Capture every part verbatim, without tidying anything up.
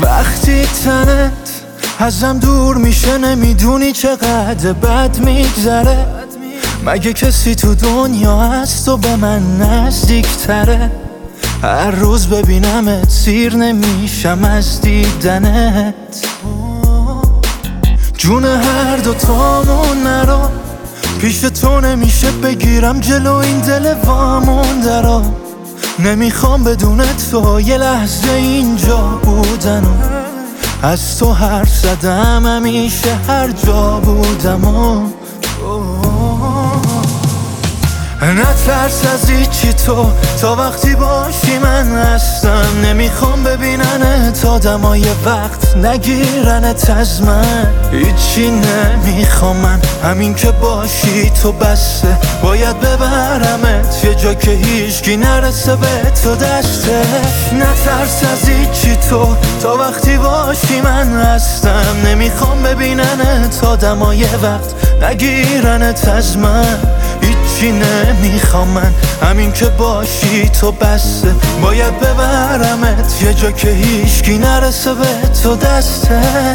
وقتی تنت ازم دور میشه نمیدونی چقدر بد میگذره. مگه کسی تو دنیا هست و به من نزدیکتره؟ هر روز ببینمت سیر نمیشم از دیدنت. جون هر دوتامون نرو، پیش تو نمیشه بگیرم جلو این دل وامونده رو. نمیخوام بدون تو یه لحظه اینجا بودن و از تو حرف زدم همیشه هر جا بودم و نترس از هیچی تو، تا وقتی باشی من هستم. نمیخوام ببیننت آدمای وقت نگیرنت از من. هیچی نمیخوام من، همین که باشی تو بسه. باید ببرمت یه جا که هیچکی نرسه به تو دسته. نترس از هیچی تو، تا وقتی باشی من هستم. نمیخوام ببیننت آدمای وقت نگیرنت از من. هیچی نمیخوام من، همین که باشی تو بسه. باید ببرمت یه جا که هیچکی نرسه به تو دستش.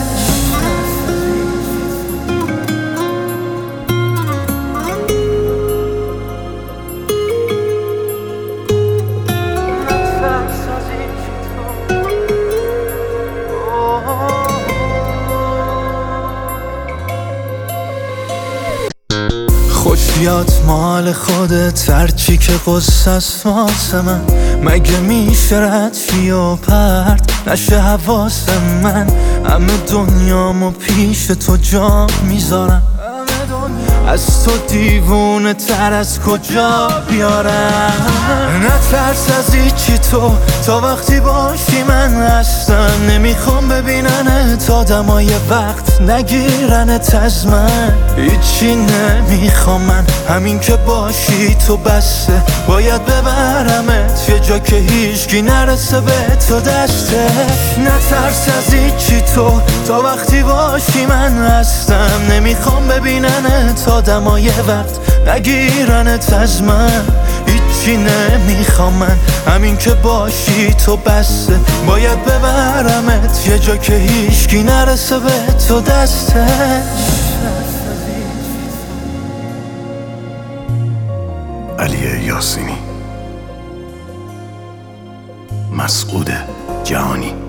خوش بیاد مال خودت، هرچی که قصه است واسه من. مگه میشه رد شی و پرت نشه حواس من؟ همه دنیامو پیش تو جا میذارم. از تو دیوونه تر از کجا بیارم؟ نترس از هیچی تو، تا وقتی باشی من هستم. نمیخوام ببیننت آدمای وقت نگیرنت از من. هیچی نمیخوام من، همین که باشی تو بسه. باید ببرمت یه جا که هیچکی نرسه به تو دسته. نترس از هیچی تو، تا وقتی باشی من هستم. نمیخوام ببیننت آدمای وقت نگیرنت از من. هیچی نمیخوام من، همین که باشی تو بسه. باید ببرمت یه جا که هیچکی نرسه به تو دستش. علی یاسینی، مسعود جهانی.